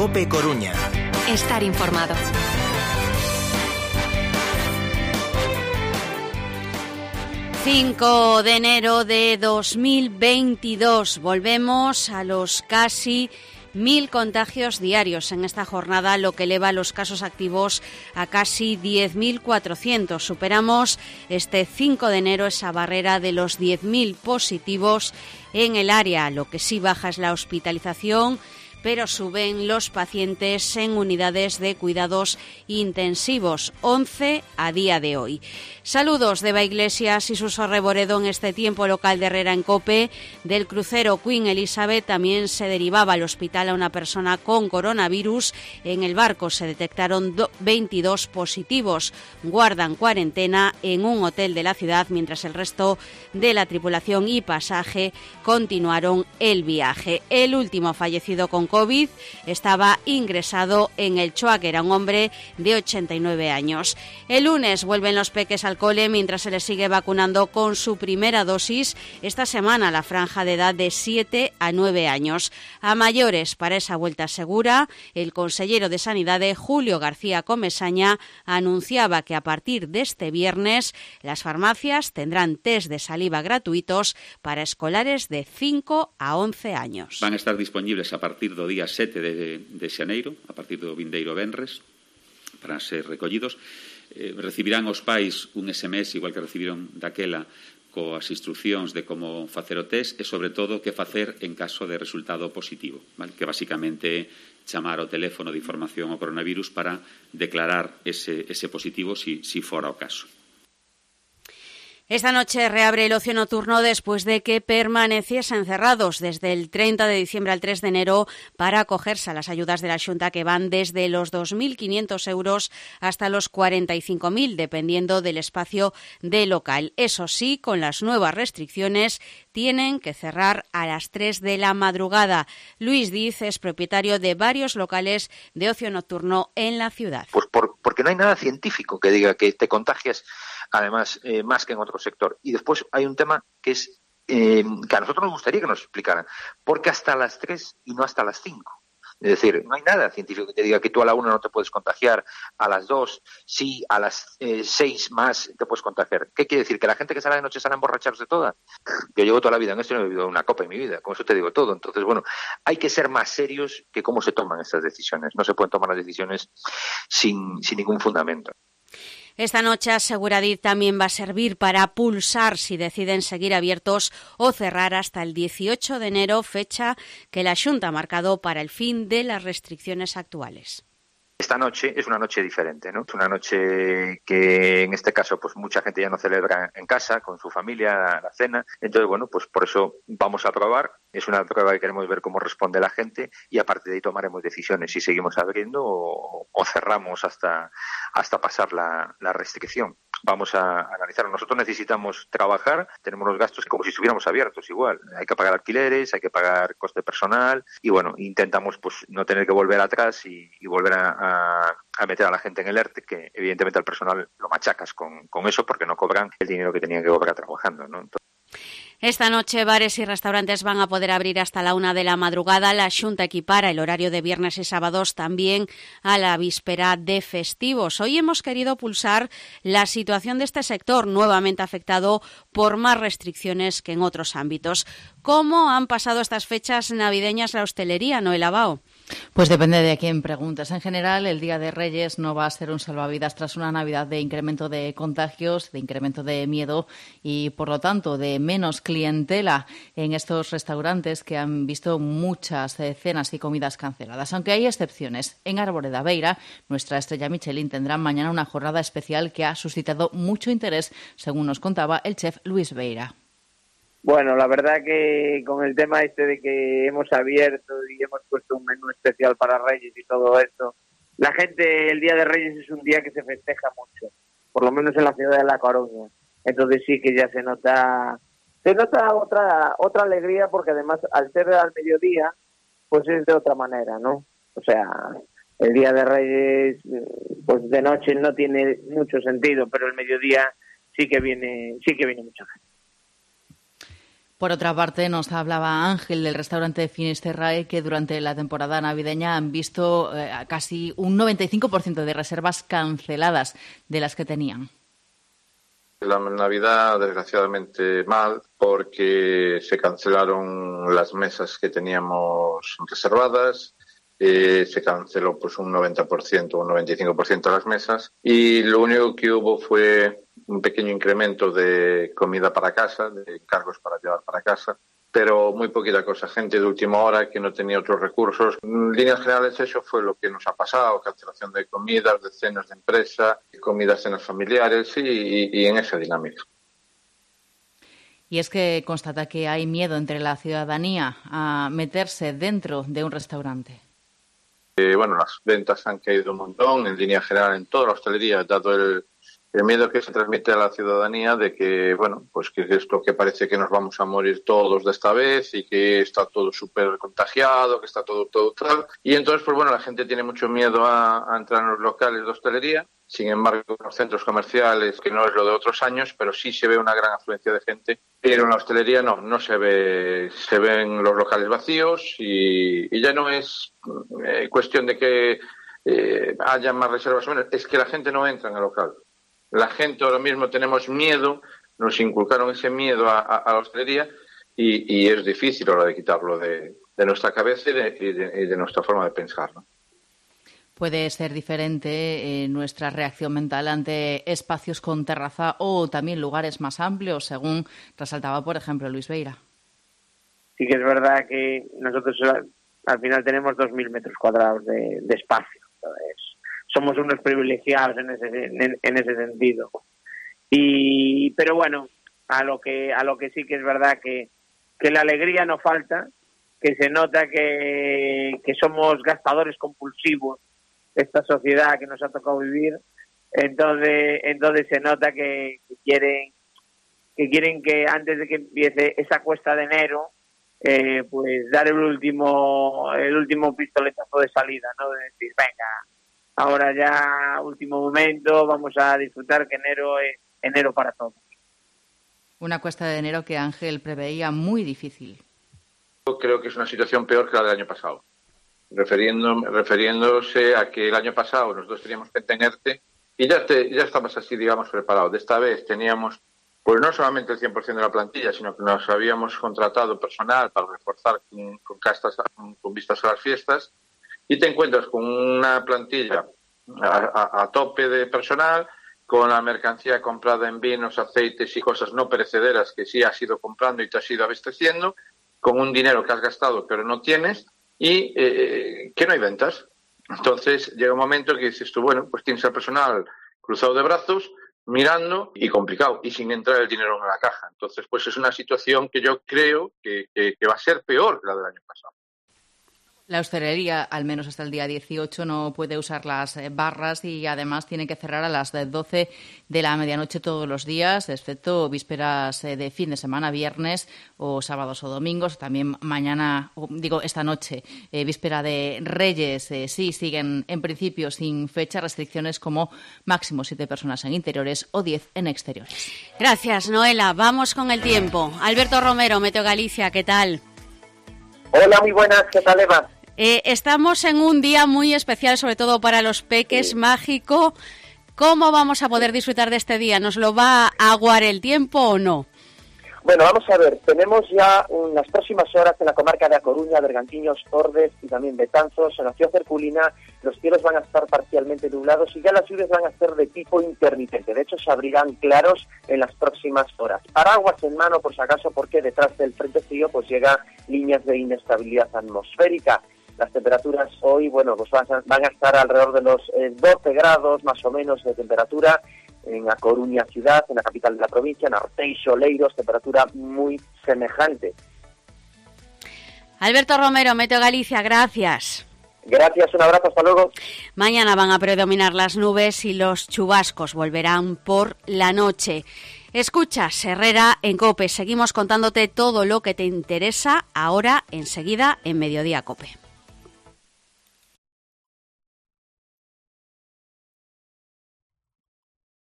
COPE Coruña. Estar informado. ...5 de enero de 2022. Volvemos a los casi 1.000 contagios diarios en esta jornada, lo que eleva los casos activos a casi 10.400. Superamos este 5 de enero esa barrera de los 10.000 positivos en el área. Lo que sí baja es la hospitalización, pero suben los pacientes en unidades de cuidados intensivos, 11 a día de hoy. Saludos de Eva Iglesias y Suso Reboredo en este tiempo local de Herrera en COPE. Del crucero Queen Elizabeth también se derivaba al hospital a una persona con coronavirus. En el barco se detectaron 22 positivos. Guardan cuarentena en un hotel de la ciudad, mientras el resto de la tripulación y pasaje continuaron el viaje. El último fallecido con COVID estaba ingresado en el Choac, era un hombre de 89 años. El lunes vuelven los peques al cole mientras se les sigue vacunando con su primera dosis. Esta semana la franja de edad de 7 a 9 años. A mayores, para esa vuelta segura, el consellero de Sanidade, Julio García Comesaña, anunciaba que a partir de este viernes las farmacias tendrán test de saliva gratuitos para escolares de 5 a 11 años. Van a estar disponibles a partir do día 7 de xaneiro, a partir do vindeiro venres, para ser recollidos. Recibirán os pais un SMS, igual que recibiron daquela, coas instruccións de como facer o test e, sobre todo, que facer en caso de resultado positivo, ¿vale? Que basicamente chamar ao teléfono de información ao coronavirus para declarar ese positivo si fora o caso. Esta noche reabre el ocio nocturno después de que permaneciesen cerrados desde el 30 de diciembre al 3 de enero para acogerse a las ayudas de la Xunta, que van desde los 2.500 euros hasta los 45.000, dependiendo del espacio de local. Eso sí, con las nuevas restricciones tienen que cerrar a las 3 de la madrugada. Luis Diz es propietario de varios locales de ocio nocturno en la ciudad. Pues porque no hay nada científico que diga que te contagias, además, más que en otro sector. Y después hay un tema que es que a nosotros nos gustaría que nos explicaran. ¿Por qué hasta las 3 y no hasta las 5? Es decir, no hay nada científico que te diga que tú a la 1 no te puedes contagiar, a las 2 sí, a las 6 más te puedes contagiar. ¿Qué quiere decir? ¿Que la gente que sale de noche sale a emborracharse toda? Yo llevo toda la vida en esto y no he bebido una copa en mi vida, con eso te digo todo. Entonces, bueno, hay que ser más serios que cómo se toman estas decisiones. No se pueden tomar las decisiones sin ningún fundamento. Esta noche, asegura Diz, también va a servir para pulsar si deciden seguir abiertos o cerrar hasta el 18 de enero, fecha que la Xunta ha marcado para el fin de las restricciones actuales. Esta noche es una noche diferente, ¿no? Es una noche que en este caso pues mucha gente ya no celebra en casa, con su familia, la cena. Entonces, bueno, pues por eso vamos a probar. Es una prueba que queremos ver cómo responde la gente y a partir de ahí tomaremos decisiones si seguimos abriendo o cerramos hasta pasar la restricción. Vamos a analizar. Nosotros necesitamos trabajar, tenemos los gastos como si estuviéramos abiertos igual. Hay que pagar alquileres, hay que pagar coste personal y bueno, intentamos pues no tener que volver atrás y volver a meter a la gente en el ERTE, que evidentemente al personal lo machacas con eso porque no cobran el dinero que tenían que cobrar trabajando, ¿no? Esta noche bares y restaurantes van a poder abrir hasta la 1 de la madrugada. La Xunta equipara el horario de viernes y sábados también a la víspera de festivos. Hoy hemos querido pulsar la situación de este sector, nuevamente afectado por más restricciones que en otros ámbitos. ¿Cómo han pasado estas fechas navideñas la hostelería, Noel Abao? Pues depende de a quién preguntes. En general, el Día de Reyes no va a ser un salvavidas tras una Navidad de incremento de contagios, de incremento de miedo y, por lo tanto, de menos clientela en estos restaurantes que han visto muchas cenas y comidas canceladas. Aunque hay excepciones. En Arboreda Beira, nuestra estrella Michelin tendrá mañana una jornada especial que ha suscitado mucho interés, según nos contaba el chef Luis Beira. Bueno, la verdad que con el tema de que hemos abierto y hemos puesto un menú especial para Reyes y todo esto, la gente, el Día de Reyes es un día que se festeja mucho, por lo menos en la ciudad de La Coruña. Entonces sí que ya se nota otra alegría, porque además al ser al mediodía, pues es de otra manera, ¿no? O sea, el Día de Reyes, pues de noche no tiene mucho sentido, pero el mediodía sí que viene mucha gente. Por otra parte, nos hablaba Ángel del restaurante Finisterrae, que durante la temporada navideña han visto casi un 95% de reservas canceladas de las que tenían. La Navidad, desgraciadamente, mal, porque se cancelaron las mesas que teníamos reservadas, se canceló pues un 90% o un 95% de las mesas, y lo único que hubo fue un pequeño incremento de comida para casa, de encargos para llevar para casa, pero muy poquita cosa, gente de última hora que no tenía otros recursos. En líneas generales eso fue lo que nos ha pasado, cancelación de comidas, de cenas de empresa, comidas, cenas familiares y en esa dinámica. Y es que constata que hay miedo entre la ciudadanía a meterse dentro de un restaurante. Bueno, las ventas han caído un montón, en línea general en toda la hostelería, dado el miedo que se transmite a la ciudadanía de que, bueno, pues que esto que parece que nos vamos a morir todos de esta vez y que está todo súper contagiado, que está todo tal. Y entonces, pues bueno, la gente tiene mucho miedo a entrar en los locales de hostelería. Sin embargo, en los centros comerciales, que no es lo de otros años, pero sí se ve una gran afluencia de gente. Pero en la hostelería no se ve, se ven los locales vacíos y ya no es cuestión de que haya más reservas o menos, es que la gente no entra en el local. La gente ahora mismo tenemos miedo, nos inculcaron ese miedo a la hostelería y es difícil ahora de quitarlo de nuestra cabeza y de nuestra forma de pensar, ¿no? Puede ser diferente nuestra reacción mental ante espacios con terraza o también lugares más amplios, según resaltaba, por ejemplo, Luis Beira. Sí que es verdad que nosotros al final tenemos 2.000 metros cuadrados de espacio. Entonces, somos unos privilegiados en ese sentido. Pero bueno, a lo que sí que es verdad que la alegría no falta, que se nota que somos gastadores compulsivos, esta sociedad que nos ha tocado vivir. Entonces se nota que quieren que antes de que empiece esa cuesta de enero, pues dar el último pistoletazo de salida, ¿no? De decir, venga, ahora ya, último momento, vamos a disfrutar que enero es enero para todos. Una cuesta de enero que Ángel preveía muy difícil. Yo creo que es una situación peor que la del año pasado. Refiriéndose a que el año pasado nosotros teníamos gente en ERTE y ya estabas así, digamos, preparados. De esta vez teníamos, pues no solamente el 100% de la plantilla, sino que nos habíamos contratado personal para reforzar con vistas a las fiestas. Y te encuentras con una plantilla a tope de personal, con la mercancía comprada en vinos, aceites y cosas no perecederas que sí has ido comprando y te has ido abasteciendo, con un dinero que has gastado pero no tienes y que no hay ventas. Entonces llega un momento que dices tú, bueno, pues tienes al personal cruzado de brazos, mirando y complicado y sin entrar el dinero en la caja. Entonces pues es una situación que yo creo que va a ser peor que la del año pasado. La hostelería, al menos hasta el día 18, no puede usar las barras y además tiene que cerrar a las 12 de la medianoche todos los días, excepto vísperas de fin de semana, viernes o sábados o domingos. También esta noche, víspera de Reyes, sí siguen en principio sin fecha, restricciones como máximo 7 personas en interiores o 10 en exteriores. Gracias, Noela. Vamos con el tiempo. Alberto Romero, Meteo Galicia, ¿qué tal? Hola, muy buenas, ¿qué tal, Eva? Estamos en un día muy especial, sobre todo para los peques, mágico. ¿Cómo vamos a poder disfrutar de este día? ¿Nos lo va a aguar el tiempo o no? Bueno, vamos a ver, tenemos ya en las próximas horas en la comarca de A Coruña, Bergantiños, Ordes y también Betanzos, en la ciudad herculina, los cielos van a estar parcialmente nublados y ya las lluvias van a ser de tipo intermitente. De hecho, se abrirán claros en las próximas horas. Paraguas en mano, por si acaso, porque detrás del frente frío pues llega líneas de inestabilidad atmosférica. Las temperaturas hoy, bueno, pues van a estar alrededor de los 12 grados más o menos de temperatura en A Coruña ciudad, en la capital de la provincia, en Arteixo, Leiros, temperatura muy semejante. Alberto Romero, Meteo Galicia, gracias. Gracias, un abrazo, hasta luego. Mañana van a predominar las nubes y los chubascos volverán por la noche. Escuchas Herrera en COPE. Seguimos contándote todo lo que te interesa ahora, enseguida, en Mediodía COPE.